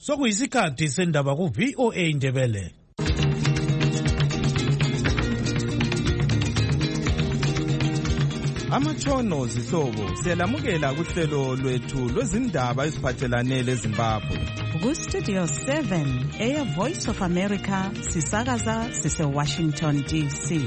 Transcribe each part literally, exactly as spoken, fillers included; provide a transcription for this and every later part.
Sokuyisikhathi sendaba ku V O A Ndebele. Amatshono zihlobo siyalamukela kuhlelo lwethu lwezindaba eziphathelane leZimbabwe. Ku Studio seven, Air Voice of America, sisakaza sise Washington D C.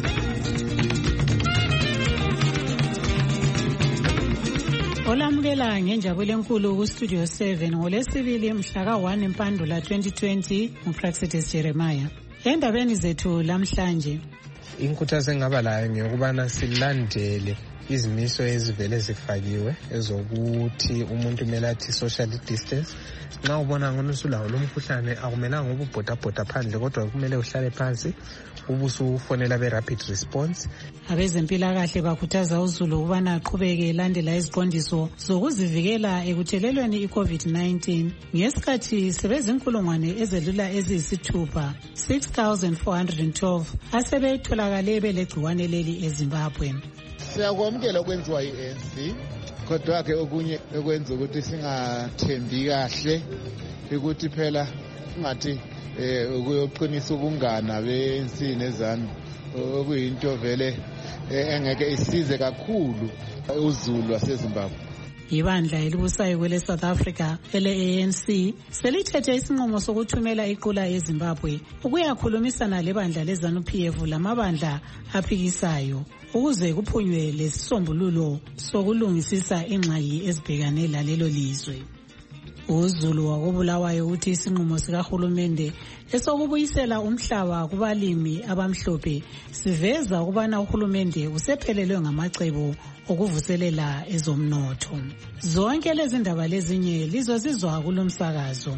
Olamukela ngenjabulo enkulu ku Studio seven ngolesibili mhla ka one Mpandula twenty twenty uPraxitis Jeremiah. Endabeni zethu lamhlanje inkuthazo engaba layo ngiyokubana silandele izimiso ezivele zifakiwe ezokuthi umuntu kumele athi social distance. Nxa ubona ngona usulawo lomkhuhlane akumelanga ububhodabhoda phandle kodwa kumele uhlale phansi ubusufonela be rapid response. Abezempilakahle bakhuthaza uzulu ukubana aqhubeke elandela iziqondiso zokuzivikela ekuthelelweni i-COVID nineteen ngesikhathi sebezinkulungwane ezelula eziyisithupha six thousand four hundred twelve asebetholakale belegciwane leli eZimbabwe. Siyakwamukela okwenziwa yi-A N C kodwa ke okunye ekwenza ukuthi singathembi kahle ukuthi phela ungathi eh ukuyoqinisa ubungana be-A N C neZANU okuyinto vele engeke isize kakhulu uzulu waseZimbabwe. Ibandla elibusayo kwele South Africa ele-A N C selithethe isinqumo sokuthumela iqula eZimbabwe ukuyakhulumisana lebandla leZANU P F lamabandla aphikisayo ukuze kuphunywe lesisombululo sokulungisisa ingxaki ezibhekane lalelo lizwe. UZulu wakubulawayo uthi isinqumo sikahulumende esokubuyisela umhlaba kubalimi abamhlophe siveza ukubana uhulumende usephelelwe ngamacebo okuvuselela ezomnotho. Zonke lezi ndaba lezinye lizozizwa kulomsakazo.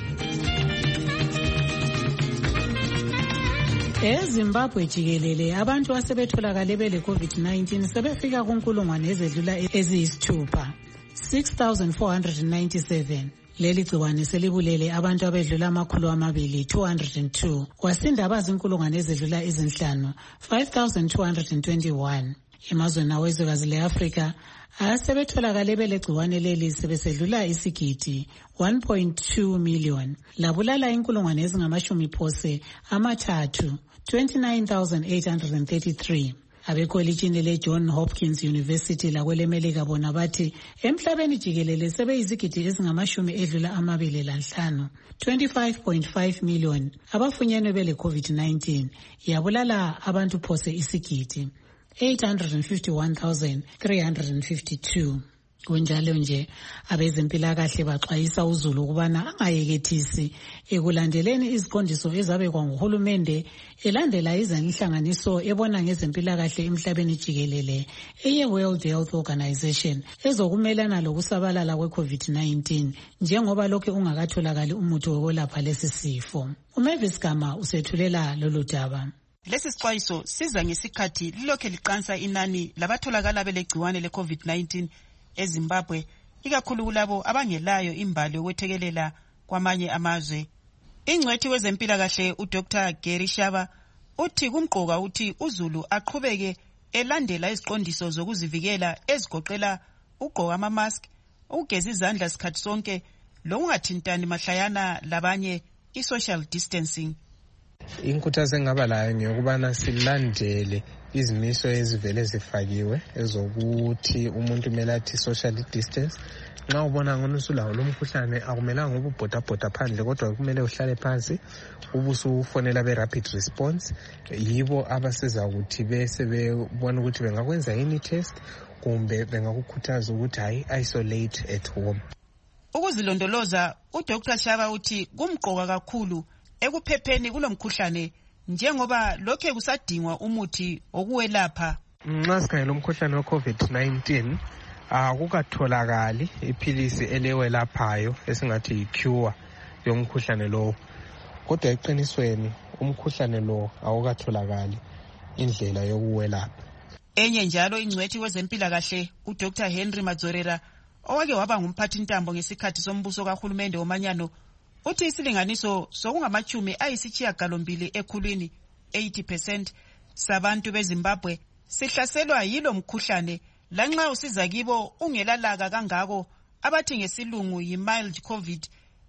EZimbabwe jikelele abantu asebetholakale bele COVID nineteen sebefika kunkulungwane ezedlula eziyisithupha six thousand four hundred ninety-seven. Leli gciwane selibulele abantu abedlula amakhulu amabili two hundred two kwasinda abazinkulungwane ezedlula izinhlanu five thousand two hundred twenty-one. Emazweni awezwekazi le-Afrika asebetholakale bele gciwane leli sebesedlula isigidi one point two million labulala inkulungwane ezingamashumi phose amathathu twenty-nine thousand eight hundred thirty-three. Abekolitshini le-John Hopkins University lakwelemelika bona bathi emhlabeni jikelele sebeyizigidi ezingamashumi edlula amabili lanhlanu twenty-five point five million abafunyenwe bele COVID nineteen yabulala abantu phose isigidi eight hundred fifty-one thousand three hundred fifty-two. Kunjalo nje abezempilakahle baxwayisa uzulu ukubana angayekethisi ekulandeleni iziqondiso ezabekwa nguhulumende elandela izinhlanganiso ebona ngezempilakahle emhlabeni jikelele eye World Health Organization ezokumelana lokusabalala kwe-COVID nineteen njengoba lokho ungakatholakali umuthi wokwelapha lesi sifo. uMavis Gama usethulela lolu daba. Lesi sixwayiso siza ngesikhathi lilokhe liqansa inani labatholakala belegciwane le-COVID nineteen eZimbabwe ikakhulu kulabo abangelayo imbali yokwethekelela kwamanye amazwe. Ingcwethi wezempilakahle uDr Gary Shaba uthi kumqoka uthi uzulu aqhubeke elandela iziqondiso zokuzivikela ezigoqela ugqoka ama-mask, ukugeza izandla sikhathi sonke, lokungathintani mahlayana labanye, i-social distancing. Inkuthazo engaba layo ngiyokubana silandele izimiso ezivele zifakiwe ezokuthi umuntu kumele athi social distance. Nxa ubona ngona usulawo lomkhuhlane akumelanga ububhodabhoda phandle kodwa kumele uhlale phansi ubusufonela be rapid response. Yibo abasiza ukuthi bese bebona ukuthi bengakwenza yini test kumbe bengakukhuthaza ukuthi hayi isolate at home. Ukuzilondoloza uDr Shaba uthi kumqoka kakhulu ekuphepheni kulomkhuhlane njengoba lokhe kusadingwa umuthi okuwelapha. Nxa sikhangela umkhuhlane we-COVID nineteen akukatholakali iphilisi elewelaphayo esingathi yi-cure yomkhuhlane lo. Kodwa eqinisweni umkhuhlane lo awukatholakali indlela yokuwelapha. Enye njalo ingcwethi wezempilakahle uDr Henry Madzorera owake waba ngumphathintambo ngesikhathi sombuso kahulumende womanyano uthi isilinganiso sokungamachumi ayisishiyagalombili ekhulwini eighty percent sabantu beZimbabwe sihlaselwa yilo mkhuhlane lanxa usiza kibo ungelalaka kangako abathi ngesilungu yi-mild COVID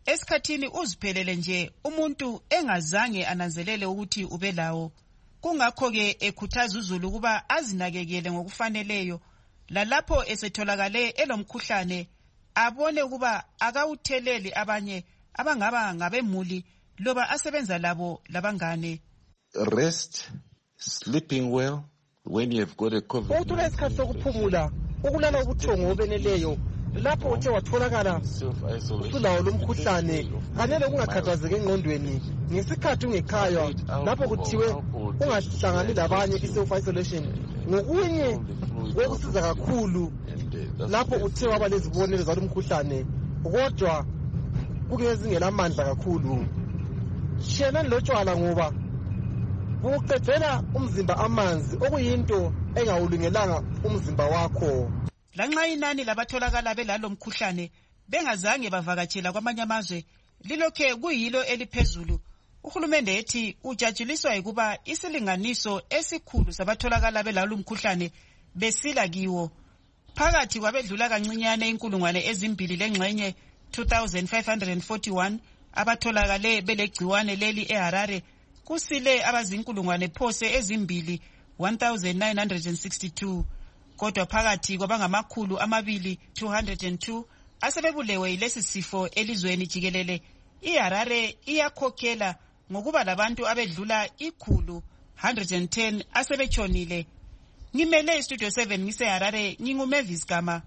esikhathini uziphelele nje umuntu engazange ananzelele ukuthi ubelawo. Kungakho-ke ekhuthaza uZulu ukuba azinakekele ngokufaneleyo, lalapho esetholakale elomkhuhlane abone ukuba akawutheleli abanye abangaba ngabemuli loba asebenza labo labangane. Rest, sleeping well when you have got a COVID. Uthola isikhathi sokuphumula, ukulala ubuthongo obeneleyo. Lapho uthe watholakala usulawo lomkhuhlane, kanele ungakhathazeki engqondweni ngesikhathi ungekhaya, lapho kuthiwe ungahlangani labanye i-self isolation. Ngokunye kwekusiza kakhulu lapho uthe waba lezibonelo zalomkhuhlane, kodwa kuke zingelamandla kakhulu. Shena lotshwala ngoba buqedela umzimba amanzi, okuyinto engawulungelanga umzimba wakho. Lanxa inani labatholakala belalo mkhuhlane bengazange bavakatshela kwamanye amazwe lilokhe kuyilo eliphezulu, uhulumende ethi ujatshiliswa ukuba isilinganiso esikhulu sabatholakala belalo mkhuhlane besila kiwo. Phakathi kwabedlula kancinyane inkulungwane ezimbili lengxenye two thousand five hundred forty-one abatholakale belegciwane leli eHarare, kusile abazinkulungwane phose ezimbili one thousand nine hundred sixty-two. Kodwa phakathi kwabangamakhulu amabili two hundred two asebebulewe yilesi sifo elizweni jikelele, iHarare iyakhokhela ngokuba labantu abedlula ikhulu one hundred ten asebetshonile. Ngimele istudio seven ngiseHarare, nginguMavis Gama.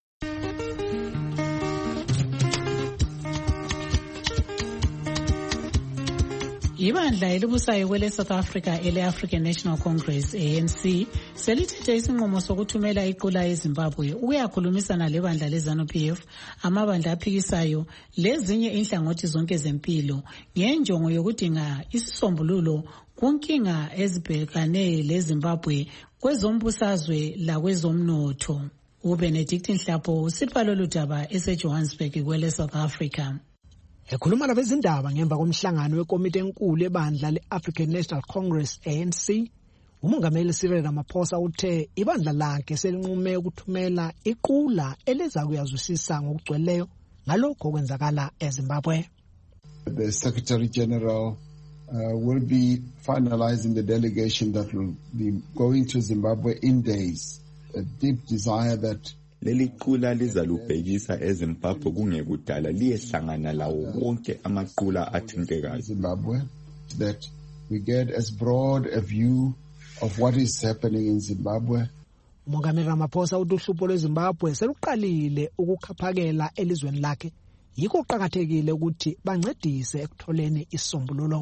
Ibandla elibusayo kwele South Africa ele African National Congress A N C selithethe isinqumo sokuthumela iqula eZimbabwe ukuyakhulumisana lebandla leZANU P F, amabandla aphikisayo lezinye inhlangothi zonke zempilo ngenjongo yokudinga isisombululo kunkinga ezibhekane leZimbabwe kwezombusazwe lakwezomnotho. uBenedict Nhlapo usipha lolu daba eseJohannesburg kwele South Africa. Ekhuluma labezindaba ngemva komhlangano wekomiti enkulu ebandla le-African National Congress A N C, umongameli Cyril Ramaphosa uthe ibandla lakhe selinqume ukuthumela iqula eliza kuyazwisisa ngokugcweleyo ngalokho okwenzakala eZimbabwe. The Secretary General uh, will be finalizing the delegation that will be going to Zimbabwe in days. A deep desire that leli qula lizalubhekisa eZimbabwe kungekudala liyehlangana lawo wonke amaqula athintekayo Zimbabwe, that we get as broad a view of what is happening in Zimbabwe. Umongameli Ramaphosa uthi uhlupho lweZimbabwe seluqalile ukukhaphakela elizweni lakhe, yikho kuqhakathekile ukuthi bancedise ekutholeni isisombululo.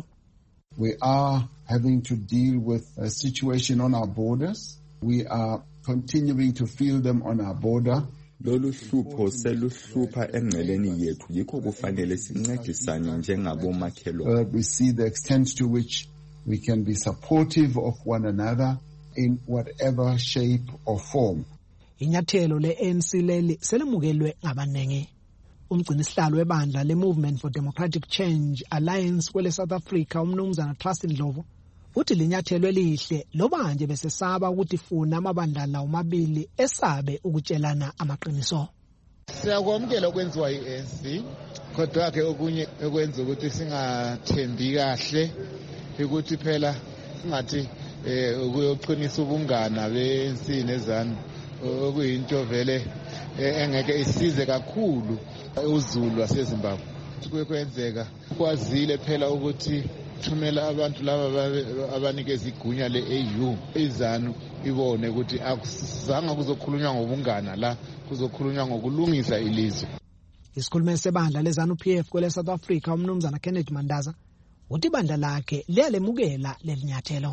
We are having to deal with a situation on our borders. We are continuing to feel them on our border. Lolu hlupho seluhlupha engceleni yethu, yikho kufanele sincedisane njengabomakhelwane. Uh, we see the extent to which we can be supportive of one another in whatever shape or form. Inyathelo le-A N C leli selemukelwe ngabanengi. Umgcinisihlalo webandla le-Movement for Democratic Change Alliance kwele South Africa, umnumzana Trust Ndlovu, uthi linyathelo elihle loba nje besesaba ukuthi funa amabandla lawo mabili esabe ukutshelana amaqiniso. Siyakwamukela okwenziwa yi-A N C, kodwa ke okunye ekwenza ukuthi singathembi kahle ukuthi phela singathi eh ukuyoqinisa ubungana be-A N C neZANU, okuyinto vele engeke isize kakhulu uZulu waseZimbabwe. Kuyokwenzeka kwazile phela ukuthi thumela abantu laba abanikeza igunya le-A U, iZANU ibone ukuthi akusanga kuzokhulunywa ngobungana, la kuzokhulunywa ngokulungisa ilizwe. Isikhulumeli sebandla leZANU P F kwele South Africa, umnumzana Kenneth Mandaza, uthi ibandla lakhe liyalemukela lelinyathelo.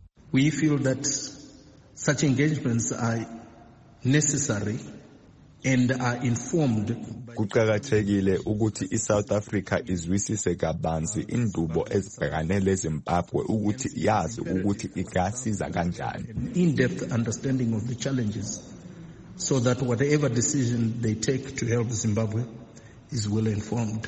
We feel that such engagements are necessary and are informed. Kuqhakathekile ukuthi iSouth Africa izwisise kabanzi indubo ezibhekane leZimbabwe ukuthi yazi ukuthi ingasiza kanjani. In-depth understanding of the challenges, so that whatever decision they take to help Zimbabwe is well informed.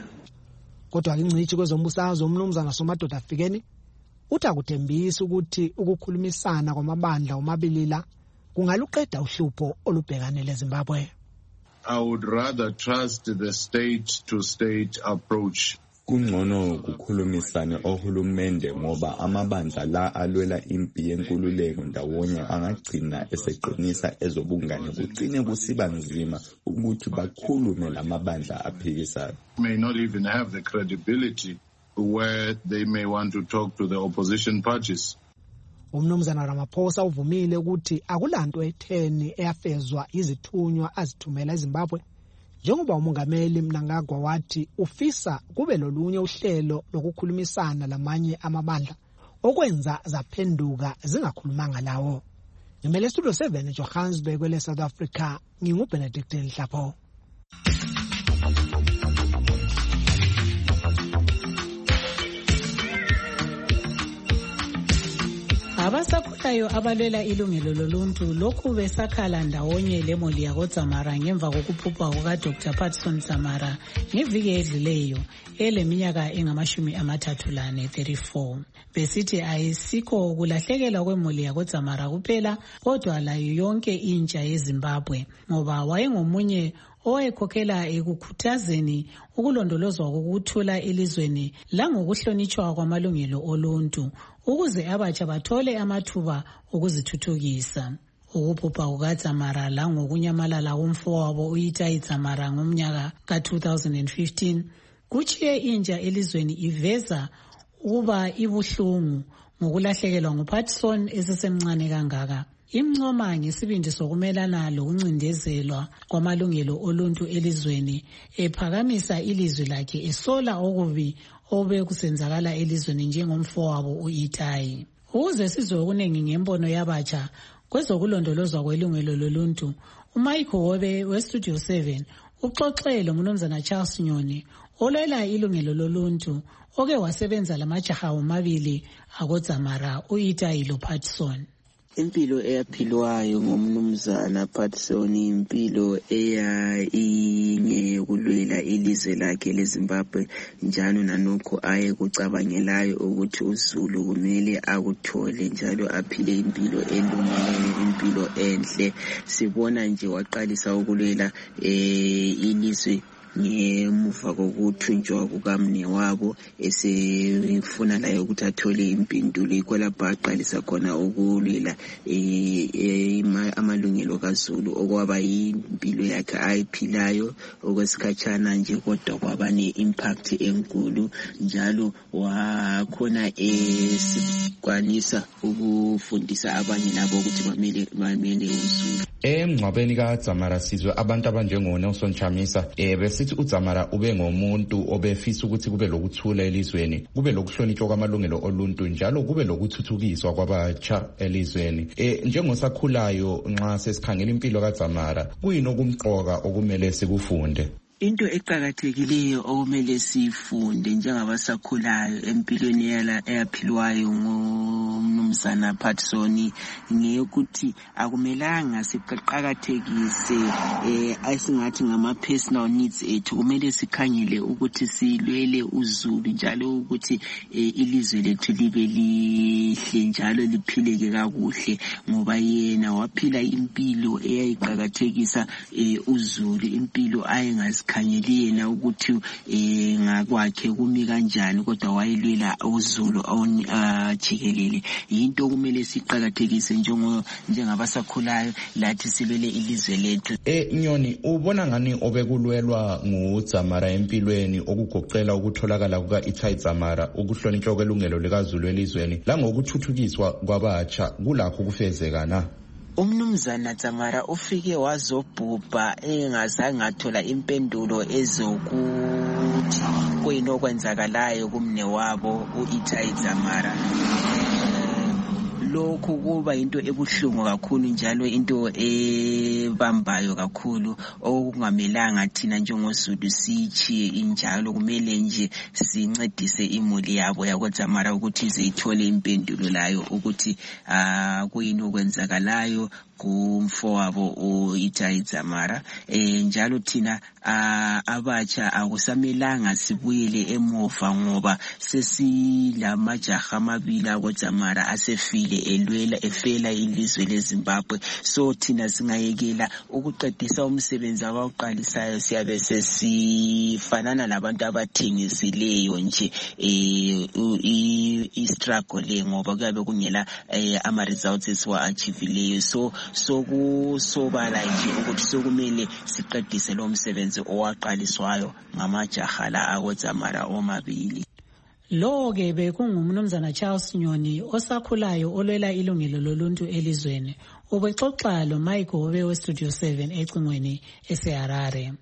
Kodwa ingcithi kwezombusazwe umnumzana Somadoda Fikeni uthi akuthembisa ukuthi ukukhulumisana kwamabandla omabili la kungaluqeda uhlupho olubhekane leZimbabwe. I would rather trust the state-to-state approach. Kungcono kukhulumisane ohulumende ngoba amabandla la alwela impi yenkululeko ndawonye angagcina eseqinisa ezobungane kugcine kusiba nzima ukuthi bakhulume lamabandla aphikisayo. May not even have the credibility where they may want to talk to the opposition parties. Umnumzana Ramaphosa uvumile ukuthi akulanto etheni eyafezwa izithunywa azithumela eZimbabwe njengoba umongameli Mnangagwa wathi ufisa kube lolunye uhlelo lokukhulumisana lamanye amabandla okwenza zaphenduka zingakhulumanga lawo. Ngimele Studio seven eJohannesburg kwele South Africa, nginguBenedict Nhlapho. Abasakhulayo abalwela ilungelo loluntu lokhu besakhala ndawonye lemoli yakoDzamara ngemva kokuphupha kuka-Doctor Patson Dzamara ngeviki edluleyo eleminyaka engamashumi amathathu lane thirty-four. Besithi ayisikho ukulahlekelwa kwemoli yakoDzamara kuphela kodwa layo yonke intsha yeZimbabwe ngoba wayengomunye owayekhokhela ekukhuthazeni ukulondolozwa kokuthula elizweni langokuhlonitshwa kwamalungelo oluntu ukuze abatsha bathole amathuba okuzithuthukisa. Ukuphupha kukaDzamara langokunyamalala komfowabo uItai Dzamara ngomnyaka ka two thousand fifteen kuchiye intsha elizweni iveza ukuba ibuhlungu ngokulahlekelwa nguPatson esesemncane kangaka. Imncoma ngesibindi sokumelana lokuncindezelwa kwamalungelo oluntu elizweni ephakamisa ilizwi lakhe esola okubi obe kusenzakala elizweni njengomfowabo uItai. Ukuze sizwe okuningi ngembono yabatsha kwezokulondolozwa kwelungelo loluntu, uMichael Wobe weStudio seven uxoxele uMnumzana Charles Nyoni olwela ilungelo loluntu oke wasebenza lamajaha womabili akoDzamara uItai loPatson. Impilo eyaphilwayo ngomnumzana Patson impilo eya ingeyokulwela ilizwe lakhe leZimbabwe njalo nanokho aye kucabangelayo ukuthi uZulu kumele akuthole njalo aphile impilo elungileyo impilo enhle. Sibona nje waqalisa ukulwela eh ilizwe ngemuva kokuthunjwa kukamnewabo esefuna layo ukuthi athole impendulo ikho lapho aqalisa khona ukulwela amalungelo kaZulu okwaba impilo yakhe ayiphilayo okwesikhatshana nje kodwa kwaba ne-impact enkulu njalo wakhona esikwanisa ukufundisa abanye labo ukuthi bamele bamele uZulu. Emngcwabeni kaDzamara sizwe abantu abanjengo Nelson Chamisa eh besithi uDzamara ube ngomuntu obefisa ukuthi kube lokuthula elizweni, kube lokuhlonitshwa kwamalungelo oluntu njalo kube lokuthuthukiswa kwabatsha elizweni. Eh njengosakhulayo nxa sesikhangela impilo kaDzamara kuyini okumqoka okumele sikufunde? Into eqhakathekileyo okumele sifunde njengabasakhulayo empilweni yala eyaphilwayo ngomnumzana Patson ngeyokuthi akumelanga siqhakathekise eh asingathi ngama personal needs ethu, kumele sikhangele ukuthi silwele uZulu njalo ukuthi eh, ilizwe lethu libe lihle njalo liphileke kakuhle ngoba yena waphila impilo eyayiqhakathekisa eh, uZulu, impilo ayengazi khanyeli yena ukuthi eh ngakwakhe kumi kanjani kodwa wayilwela uZulu ajikelele. Into kumele siqhakathekise njengo njengabasakhulayo lathi silwele ilizwe lethu. Eh Nyoni, ubona ngani obekulwelwa nguDzamara empilweni okugoqela ukutholakala kukaItai Dzamara, ukuhlonitshwa kwelungelo likaZulu elizweni langokuthuthukiswa kwabatsha kulakho kufezeka na? Umnumzana Dzamara ufike wazobhubha engazange athola impendulo ezokuthi kuyini okwenzakalayo kumnewabo uItai Dzamara. Lokhu kuba into ebuhlungu kakhulu njalo into ebambayo kakhulu okungamelanga thina njengoZulu sichiye injalo. Kumele nje sincedise imuli yabo yakoDzamara ukuthi izithole impendulo layo ukuthi ah kuyini okwenzakalayo kumfowabo uItai Dzamara. Eh njalo thina abatsha akusamelanga sibuyele emuva ngoba sesilamajaha amabili akoDzamara asefile elwela efela ilizwe leZimbabwe. So thina singayekela ukuqedisa umsebenzi abawuqalisayo siyabe sesifanana labantu abathengisileyo nje eh i-struggle le ngoba kuyabe kungela ama results esiwa-achievileyo. So sokusobala nje ukuthi sokumele siqedise lo msebenzi owaqaliswayo ngamajaha la akoDzamara omabili. Lo-ke bekungumnumzana Charles Nyoni osakhulayo olwela ilungelo loluntu elizweni. Ubexoxa lo Mike Hobe we Studio seven ecingweni eseHarare.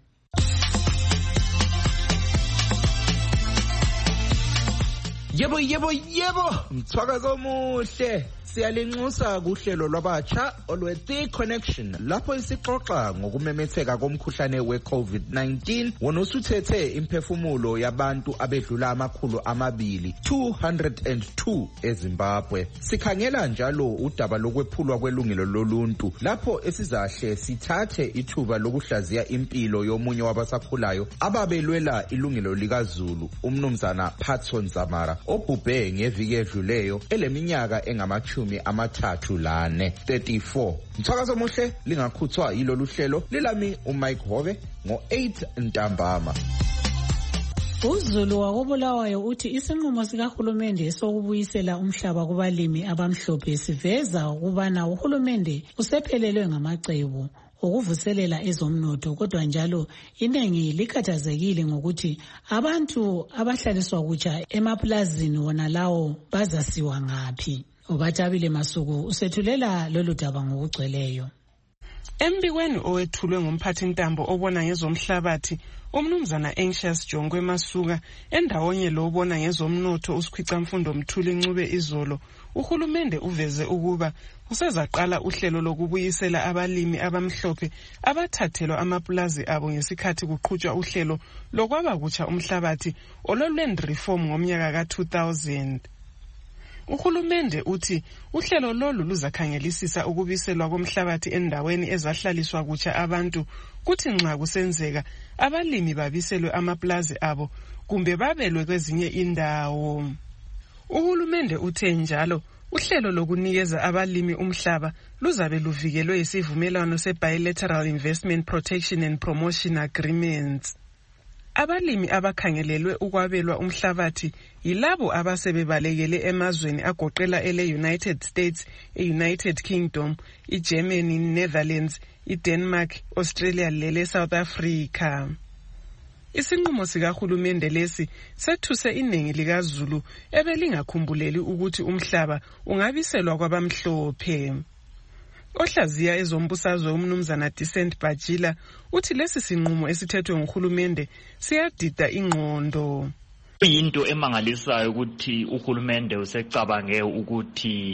Yebo yebo yebo mthwakazo omuhle siyalinxusa kuhlelo lwabatsha olwe The Connection lapho isixoxa ngokumemetheka komkhuhlane we-COVID nineteen wona usuthethe imphefumulo yabantu abedlula amakhulu amabili two hundred two eZimbabwe. Sikhangela njalo udaba lokwephulwa kwelungelo loluntu lapho esizahle sithathe ithuba lokuhlaziya impilo yomunye wabasakhulayo ababelwela ilungelo likaZulu umnumzana Patson Dzamara obhubhe ngeviki edluleyo eleminyaka engamachumi amathathu lane thirty-four. Mthakazo muhle lingakhuthwa yilolu hlelo lilami uMike Hobe ngo eight ntambama. uZulu wakobulawayo uthi isinqumo sikahulumende sokubuyisela umhlaba kubalimi abamhlophe siveza ukubana uhulumende usephelelwe ngamacebo ukuvuselela ezomnotho, kodwa njalo inengi likhathazekile ngokuthi abantu abahlaliswa kutsha emaplazini wona lawo bazasiwa ngaphi. Ubathabile Masuku usethulela lolu daba ngokugcweleyo. Embikweni owethulwe ngumphathi ntambo obona ngezomhlabathi umnumzana Anxious Jongwe Masuka endawonye lo obona ngezomnotho usikhwica mfundo Mthuli Ncube izolo, uhulumende uveze ukuba usezaqala uhlelo lokubuyisela abalimi abamhlophe abathathelwa amaplazi abo ngesikhathi kuqhutshwa uhlelo lokwaba kutsha umhlabathi olweland reform ngomnyaka ka two thousand. Uhulumende uthi uhlelo lolu luzakhangelisisa ukubiselwa komhlabathi endaweni ezahlaliswa kutsha abantu kuthi nxa kusenzeka abalimi babiselwe amaplazi abo kumbe babelwe kwezinye indawo. Uhulumende uthe njalo uhlelo lokunikeza abalimi umhlaba luzabe luvikelwe isivumelwano se-Bilateral Investment Protection and Promotion Agreements. Abalimi abakhangelelwe ukwabelwa umhlabathi yilabo abasebebalekele emazweni agoqela ele United States, e-United Kingdom, i-Germany, Netherlands, i-Denmark, Australia lele South Africa. Isinqumo sikahulumende lesi sethuse iningi likaZulu ebelingakhumbuleli ukuthi umhlaba ungabiselwa kwabamhlophe. Ohlaziya ezombusazwe umnumzana Decent Bajila uthi lesi sinqumo esithethwe nguhulumende siyadida ingqondo. Into emangalisayo ukuthi uhulumende usecabange ukuthi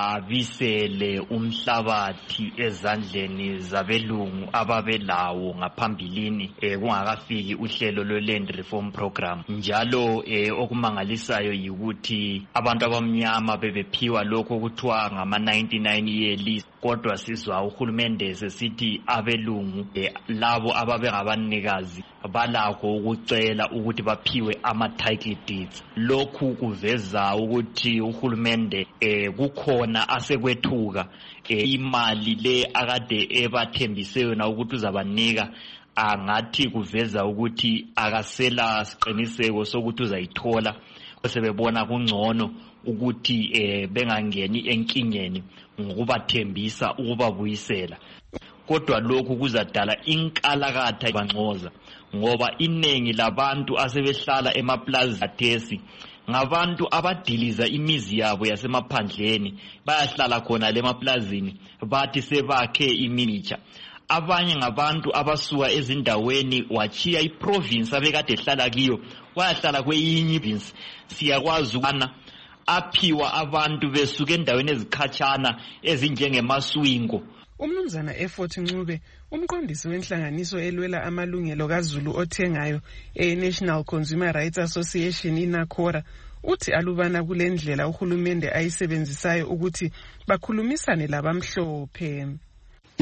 abisele umhlabathi ezandleni zabelungu ababelawo ngaphambilini eh kungakafiki uhlelo lwe-land reform program. Njalo eh okumangalisayo yikuthi abantu abamnyama bebephiwa lokho kuthiwa ngama ninety-nine year lease, kodwa sizwa uhulumende sesithi abelungu eh, labo ababengabanikazi balakho ukucela ukuthi baphiwe ama title deeds. Lokhu kuveza ukuthi uhulumende eh kukhona asekwethuka eh, imali le akade ebathembise yona ukuthi uzabanika, angathi kuveza ukuthi akasela siqiniseko sokuthi uzayithola, sebebona kungcono ukuthi eh bengangeni enkingeni ngokubathembisa ukubabuyisela. Kodwa lokhu kuzadala inkalakatha banxoza ngoba inengi labantu asebehlala emaplazi athesi ngabantu abadiliza imizi yabo yasemaphandleni, bayahlala khona lemaplazini bathi sebakhe iminicha. Abanye ngabantu abasuka ezindaweni wachiya iprovince abekade ehlala kiyo wayahlala kweyinye province. Siyakwazi ukana aphiwa abantu besuka endaweni ezikhatshana ezinjengemaswingo. Umnumzana Effort Ncube umqondisi wenhlanganiso elwela amalungelo kaZulu othengayo e-National Consumer Rights Association iNACORA uthi alubana kulendlela uhulumende ayisebenzisayo ukuthi bakhulumisane labamhlophe.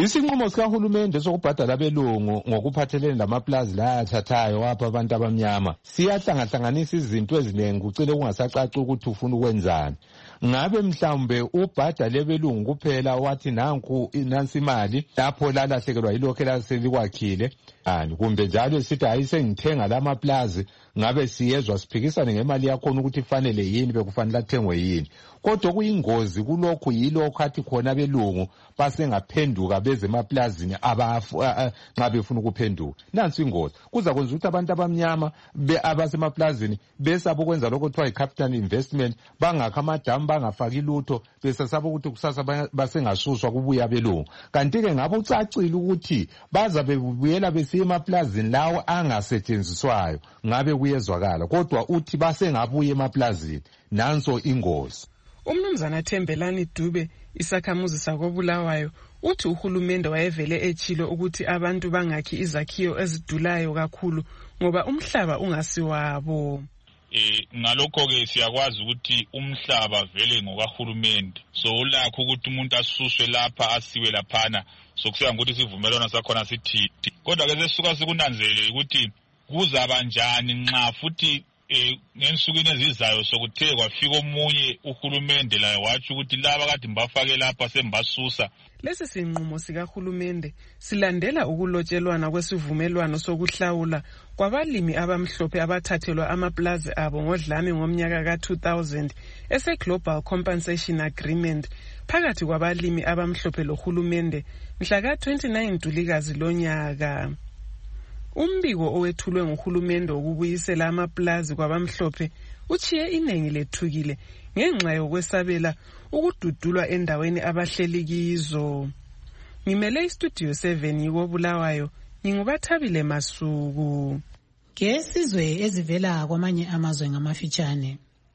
Isinqumo sikahulumende sokubhadala abelungu ngokuphathelene lamaplazi la athathayo wapha abantu abamnyama siyahlangahlanganisa izinto eziningi kucile kungasacaci ukuthi ufuna ukwenzani. Ngabe mhlawumbe ubhadala abelungu kuphela wathi nanku nansi imali lapho lalahlekelwa yilokho elaselikwakhile ani kumbe njalo esithi ayisengithenga lamaplazi ngabe siyezwa siphikisane ngemali yakhona ukuthi kufanele yini bekufanele athengwe yini. Kodwa kuyingozi kulokhu yilokho athi khona abelungu basengaphenduka beze emaplazini abafu nxa befuna ukuphenduka. Nansi ingozi kuza kwenza ukuthi abantu abamnyama abasemaplazini besaba ukwenza lokho kuthiwa i-capital investment bangakha amadamu bangafaki lutho besasaba ukuthi kusasa basengasuswa kubuya abelungu. Kanti-ke ngabe ucacile ukuthi baza bebuyela besiya emaplazini lawo angasetshenziswayo ngabe kuyezwakala kodwa uthi basengabuya emaplazini. Nanso ingozi. Umnumzana Thembelani Dube isakhamuzi sakobulawayo uthi uhulumende wayevele echilo ukuthi abantu bangakhi izakhiwo ezidulayo kakhulu ngoba umhlaba ungasiwabo. Eh ngalokho ke siyakwazi ukuthi umhlaba vele ngokahulumende so ulakho ukuthi umuntu asuswe lapha asiwe laphana sokusiya ngokuthi sivumelana sakhona sithi kodwa ke sesuka sikunanzele ukuthi kuzaba njani nxa futhi eh ngensukwini ezizayo sokuthe kwafika omunye uhulumende la wathi ukuthi laba kade mbafake lapha sembasusa. Lesi sinqumo sikahulumende silandela ukulotshelwana kwesivumelwano sokuhlawula kwabalimi abamhlophe abathathelwa amaplazi abo ngodlame ngomnyaka ka two thousand ese Global Compensation Agreement phakathi kwabalimi abamhlophe lohulumende mhla ka twenty-nine Ntulikazi lonyaka. Umbiko owethulwe nguhulumende ukubuyisela amaplazi kwabamhlophe uchiye inengi lethukile ngenxa yokwesabela ukududulwa endaweni abahleli kizo. Ngimele istudio seven yikobulawayo ngingubathabile Masuku. Ngesizwe ezivela kwamanye amazwe ngamafitshane.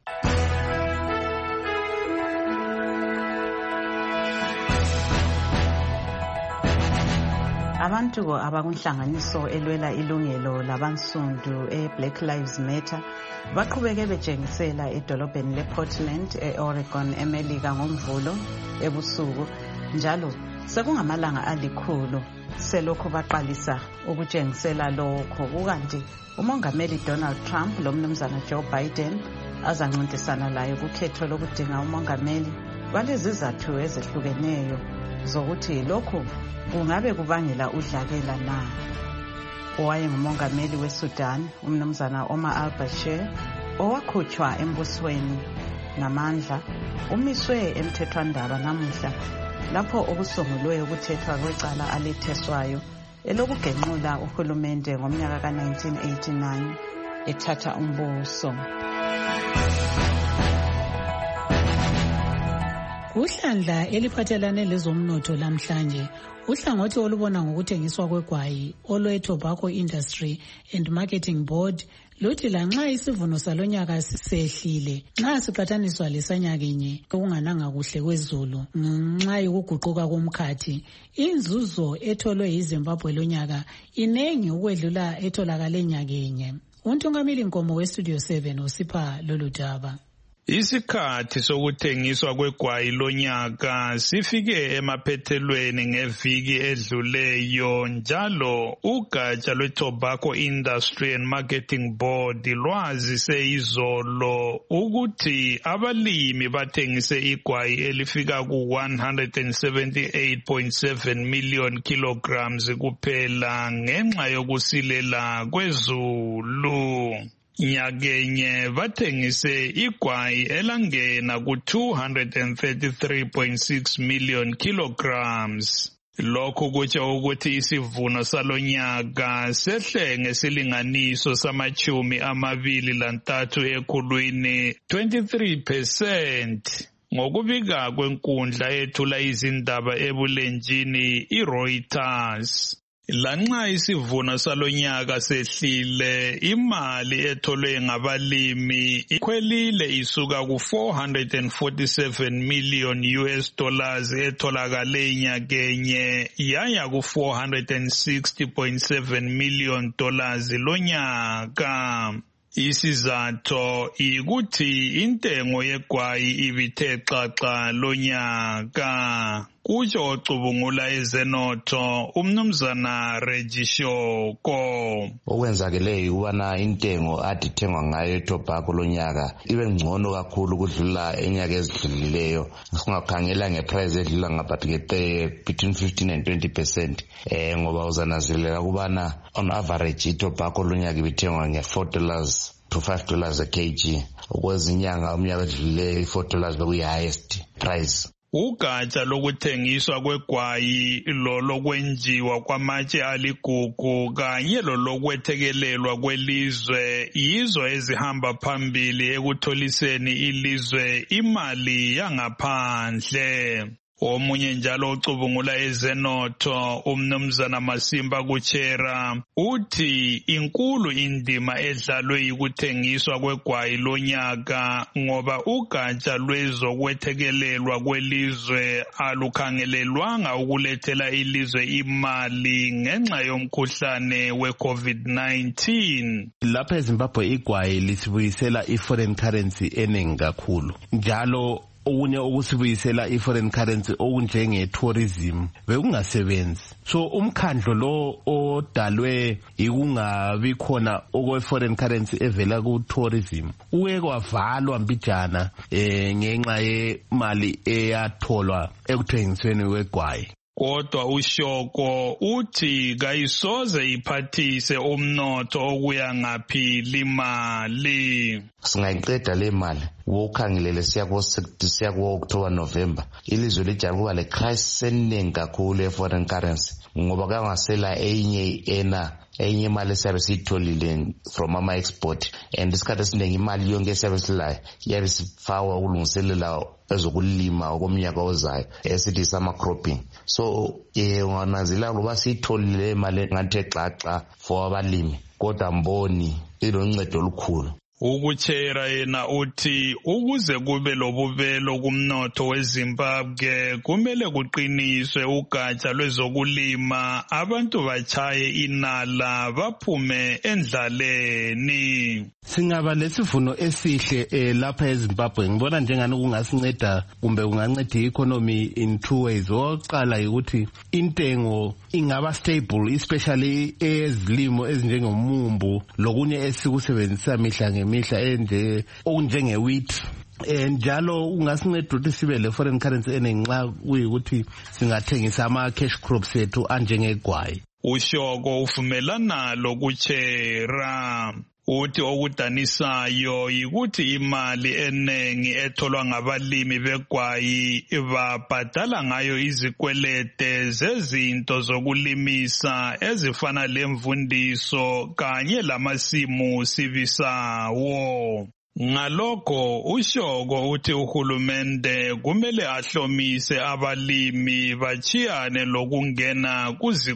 Abantu abakunhlanganiso elwela ilungelo labansundu e-Black Lives Matter baqhubeke betshengisela edolobheni le-Portland e-Oregon eMelika ngomvulo ebusuku njalo sekungamalanga alikhulu selokhu baqalisa ukutshengisela lokho kukanti umongameli Donald Trump lomnumzana Joe Biden azancintisana laye kukhetho lokudinga umongameli balezizathu ezehlukeneyo zokuthi lokhu kungabe kubangela udlakela na. Owayengumongameli weSudan umnumzana Omar al-Bashir owakhutshwa embusweni namandla umiswe emthethwandaba namuhla lapho okusungulwe ukuthethwa kwecala aletheswayo elokugenqula uhulumende ngomnyaka ka nineteen eighty-nine ethatha umbuso. Uhlandla eliphathelane lezomnotho lamhlanje uhlangothi olubona ngokuthengiswa kwegwayi olwe Tobacco Industry and Marketing Board luthi lanxa isivuno salonyaka sisehlile nxa siqhathaniswa lesanyakenye okungananga kuhle kwezulu ngenxa yokuguquka komkhathi inzuzo etholwe yiZimbabwe lonyaka inengi ukwedlula etholakale nyakenye. Untungameli Nkomo weStudio seven usipha lolu daba. Isikhathi sokuthengiswa kwegwayi lonyaka sifike emaphethelweni ngeviki edluleyo njalo ugatsha lwe-Tobacco Industry and Marketing Board lwazise izolo ukuthi abalimi bathengise igwayi elifika ku one hundred seventy-eight point seven million kilograms kuphela ngenxa yokusilela kwezulu. Nyakenye bathengise igwayi elangena ku two hundred thirty-three point six million kilograms. Lokho kutsho ukuthi isivuno salonyaka sehle ngesilinganiso samachumi amabili lantathu ekhulwini twenty-three percent. Ngokubika kwenkundla ethula izindaba ebulenjini iReuters. Lanxa isivuno salonyaka sehlile imali etholwe ngabalimi ikhwelile isuka ku four hundred forty-seven million U S dollars etholakale nyakenye yaya ku four hundred sixty point seven million dollars lonyaka. Isizathu ikuthi intengo yegwayi ibithe xaxa lonyaka. kutsho ocubungula ezenotho umnumzana Regishoko. Okwenzakeleyo ukubana intengo ade ithengwa ngayo itobacco lonyaka ibe ngcono kakhulu kudlula enyaka ezidlulileyo. Singakhangela ngeprice edlula ngaphakathi between fifteen and twenty percent. Eh ngoba uzanazilela kubana on average itobacco lonyaka ibithengwa nge four dollars to five dollars a kg. Ukwezinyanga umnyaka edlulileyo four dollars bekuyi highest price. Ugatsha lokuthengiswa kwegwayi lo lokwenjiwa kwamatshe aligugu kanye lo lokwethekelelwa kwelizwe yizo ezihamba phambili ekutholiseni ilizwe imali yangaphandle. Omunye njalo ocubungula ezenotho umnumzana Masimba Kuchera uthi inkulu indima edlalwe yikuthengiswa kwegwayi lonyaka ngoba ugatsha lwezokwethekelelwa kwelizwe alukhangelelwanga ukulethela ilizwe imali ngenxa yomkhuhlane we-COVID nineteen. Lapha eZimbabwe igwayi lisibuyisela i-foreign currency eningi kakhulu. Njalo okunye ukusibuyisela i-foreign currency okunjenge-tourism bekungasebenzi. So umkhandlo lo odalwe ikungabi khona okwe-foreign currency evela ku-tourism uke kwavalwa mbijana eh, ngenxa yemali eyatholwa ekuthengisweni kwegwayi. Kodwa uShoko uthi kayisoze iphathise umnotho okuya ngaphi limali. Singayiqeda le mali wokhangelele siya ku siya ku October November ilizwe lijabuka le crisis eningi kakhulu e-foreign currency ngoba kangasela enye ena enye imali esiyabe siyitholile from ama export and isikhathi esiningi imali yonke esiyabe silayo iyabe sifakwa ukulungiselela ezokulima okomnyaka ozayo esithi sama cropping. So eh wanazila ngoba siyitholile imali nganthe xaxa for abalimi kodwa mboni iloncedo olukhulu. Ukuchera yena uthi ukuze kube lobubelo kumnotho weZimbabwe kumele kuqiniswe ugatsha lwezokulima abantu bachaye inala baphume endlaleni. Singaba lesivuno esihle eh, lapha eZimbabwe ngibona njengani kungasinceda kumbe kunganceda i-economy in two ways. Oqala ukuthi intengo ingaba stable especially ezilimo ezinjengomumbu lokunye esikusebenzisa mihla ngemihla enje okunjenge wheat. Njalo ungasinceda ukuthi sibe le foreign currency enenxa kuyikuthi singathengisa ama cash crops ethu anjengegwayi. uShoko uvumelana lokuchera. Uthi okudanisayo yikuthi imali enengi etholwa ngabalimi begwayi babhadala ngayo izikwelete zezinto zokulimisa ezifana lemvundiso kanye lamasimu sibisawo. Ngalokho uShoko uthi uhulumende kumele ahlomise abalimi bachiyane lokungena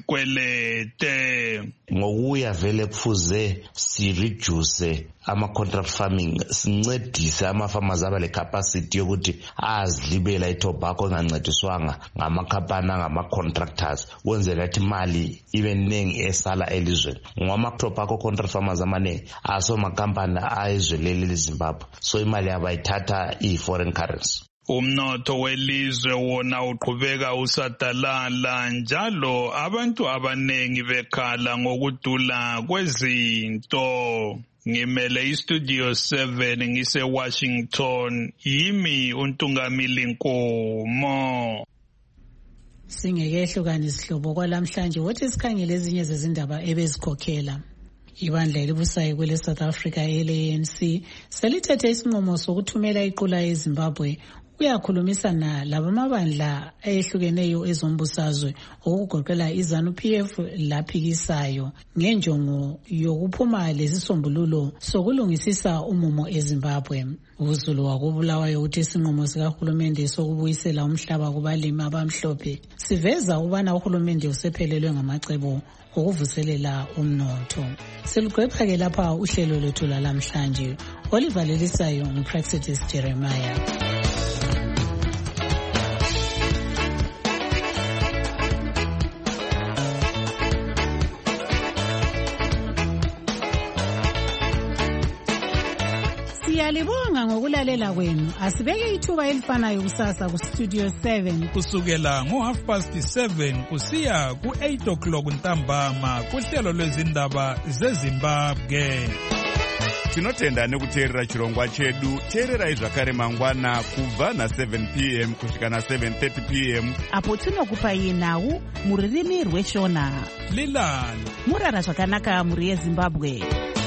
kuzikwelete. Ngokuya vele kufuze si reduce ama contract farming sincedise ama farmers abale capacity yokuthi azilibela itobacco engancediswanga ngama company ngama contractors kwenzela ukuthi imali ibe nengi esala elizweni. Ngoma tobacco contract farmers amaningi asoma company ayizwelele eZimbabwe so imali abayithatha i foreign currency. Umnotho welizwe wona uqhubeka usadalala njalo abantu abanengi bekhala ngokudula kwezinto. Ngimele istudio seven ngise Washington yimi uNtungamili Nkomo. Singekehluka nisihlobo kwalamhlanje wothi sikhangele ezinye zezindaba ebezikhokhela. Ibandla elibusayo kwele South Africa L A N C selithethe isinqumo sokuthumela iqula eZimbabwe uyakhulumisana labamabandla ayehlukeneyo ezombusazwe okugoqela iZANU P F laphikisayo ngenjongo yokuphuma lesisombululo sokulungisisa umumo eZimbabwe. UZulu wakubulawayo uthi isinqumo sikahulumende sokubuyisela umhlaba kubalimi abamhlophe siveza ukubana uhulumende usephelelwe ngamacebo ukuvuselela umnotho. Siluqepha-ke lapha uhlelo lwethu lalamhlanje olivalelisayo nguPraxidis Jeremiah. Siyalibonga ngokulalela kwenu. Asibeke ithuba elifanayo kusasa ku Studio seven. Kusukela ngo half past seven kusiya ku eight o'clock ntambama kuhlelo lwezindaba zeZimbabwe. Tinotenda nekuteerera chirongwa chedu. Teererai zvakare mangwana kubva na seven p m kusvika na seven thirty p m apo tinokupai nhau muririmi rweshona. Lilani murara zvakanaka muri yeZimbabwe.